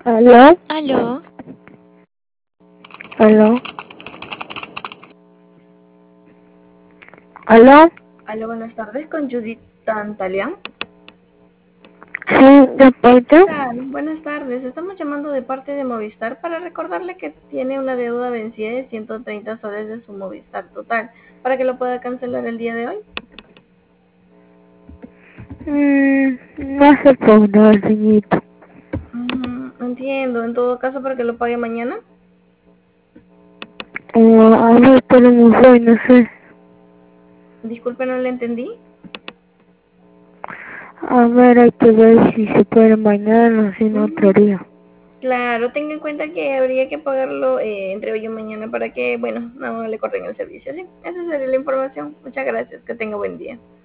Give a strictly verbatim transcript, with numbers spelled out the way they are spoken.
¿Aló? ¿Aló? ¿Aló? ¿Aló? Aló, buenas tardes, con Judith Tantalian. Sí, ¿de parte? Claro, buenas tardes. Estamos llamando de parte de Movistar para recordarle que tiene una deuda vencida de ciento treinta soles de su Movistar Total, para que lo pueda cancelar el día de hoy. Mm, no se podrá, señorita. Mm, entiendo, en todo caso, para que lo pague mañana. O a ver, podemos ver, no sé. Disculpe, no le entendí. A ver, hay que ver si se puede mañana, si no otro Mm, día. claro, tenga en cuenta que habría que pagarlo eh, entre hoy y mañana para que, bueno, no le corten el servicio, ¿sí? Esa sería la información. Muchas gracias, que tenga buen día.